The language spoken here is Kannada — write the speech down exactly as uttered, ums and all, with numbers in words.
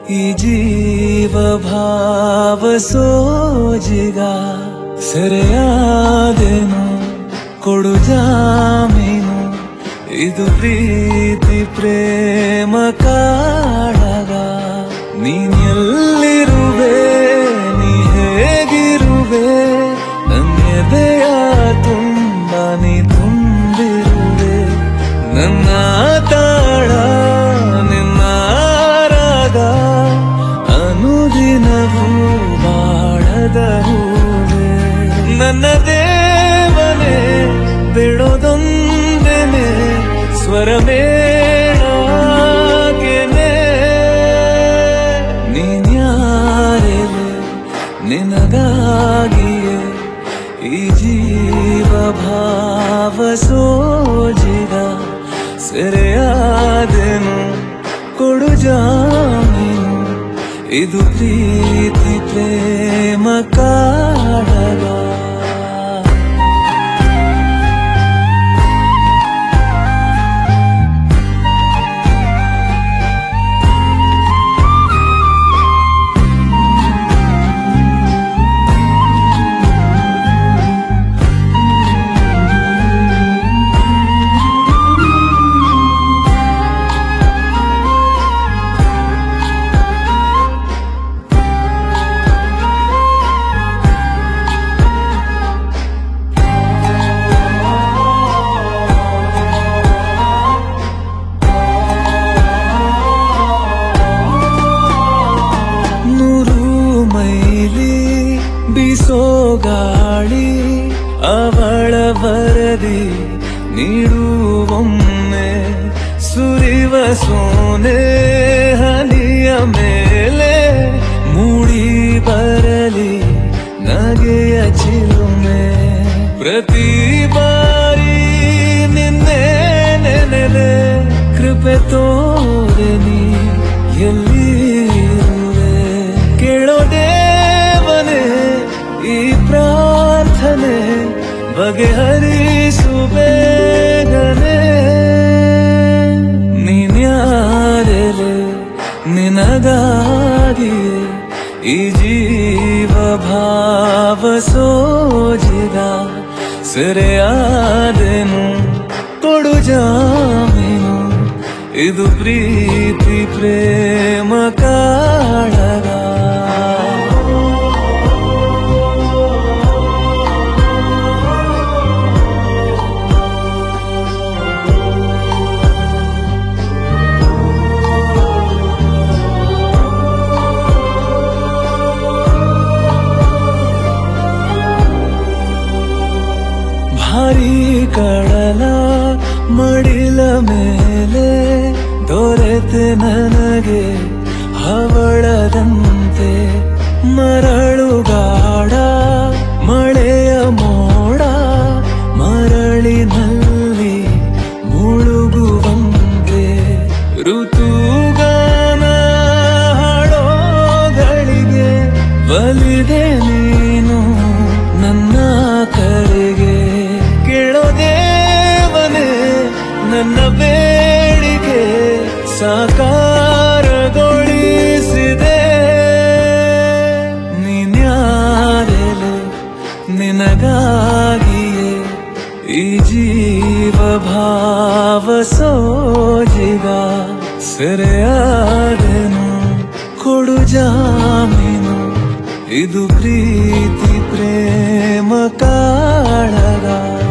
ಈ ಜೀವ ಭಾವ ಸೋಜಿಗ ಸೆರೆಯಾದೆನು ಕೊಡು ಜಾಮೀನು ಇದು ಪ್ರೀತಿ ಪ್ರೇಮ ಕಾಳಗ ನೀನ್ ಎಲ್ಲಿರುವೆ ನೀ ಹೇಗಿರುವೆ ನನ್ನೆದೆಯ ತುಂಬ ನೀ ತುಂಬಿರುವೆ ನನ್ನ ತಾಳ ನಿನ್ನ ರಾಗ ಅನುದಿನವೂ ಬಾಳದ ಹೂವೆ ನನ್ನ ದೇವನೇ ಬಿಡೋದೊಂದೇನೆ ಸ್ವರಮೇಳಾಗೆನೆ ನೀನ್ಯಾರಿವೆ ನಿನಗಾಗಿಯೇ ಈ ಜೀವ ಭಾವ ಸೋಜಿಗ ಸೆರೆಯಾದೆನು ಕೊಡು ಜಾಮೀನು ಇದು ಪ್ರೀತಿ ಪ್ರೇಮ ಕಾಳಗ ಬೀಸೋ ಗಾಳಿ ಅವಳ ವರದಿ ನೀಡುವೊಮ್ಮೆ ಸುರಿವ ಸೋನೆ ಹನಿಯ ಮೇಲೆ ಮೂಡಿ ಬರಲಿ ನಗೆಯ ಚಿಲುಮೆ ಪ್ರತಿ ಬಾರಿ ನಿನ್ನೆ ನೆನೆಲೆ ಕೃಪೆ ತೋರೆ ನೀ ಎಲ್ಲಿರುವೆ ಕೇಳೋದೇ ಈ ಪ್ರಾರ್ಥನೆ ಬಗೆಹರಿಸು ಬೇಗನೆ ನೀನ್ಯಾರೆಲೆ ನಿನಗಾಗಿಯೇ ಈ ಜೀವ ಭಾವ ಸೋಜಿಗ ಸೆರೆಯಾದೆನು ಕೊಡು ಜಾಮೀನು ಇದು ಪ್ರೀತಿ ಪ್ರೇಮ ಕಾಳಗ ಭಾರೀ ಕಡಲ ಮಡಿಲ ಮೇಲೆ ದೊರೆತೆ ನನಗೆ ಹವಳದಂತೆ ಮರಳುಗಾಡ ಮಳೆಯ ಮೋಡ ಮರಳಿನಲ್ಲಿ ಮುಳುಗುವಂತೆ ಋತುಗಾನ ಹಾಡೋಗಳಿಗೆ ಬಲಿದೆ ನೀನು ನನ್ನ ಕರೆಗೆ ಕೇಳೋದೇವನೇ ನನ್ನ ಬೇಡಿಕೆ ಸಾಕಾರಗೊಳಿಸಿದೆ ನೀನ್ಯಾರೆಲೆ ನಿನಗಾಗಿಯೇ ಈ ಜೀವ ಭಾವ ಸೋಜಿಗ ಸೆರೆಯಾದೆನು ಕೊಡು ಜಾಮೀನು ಇದು ಪ್ರೀತಿ ಪ್ರೇಮ ಕಾಳಗ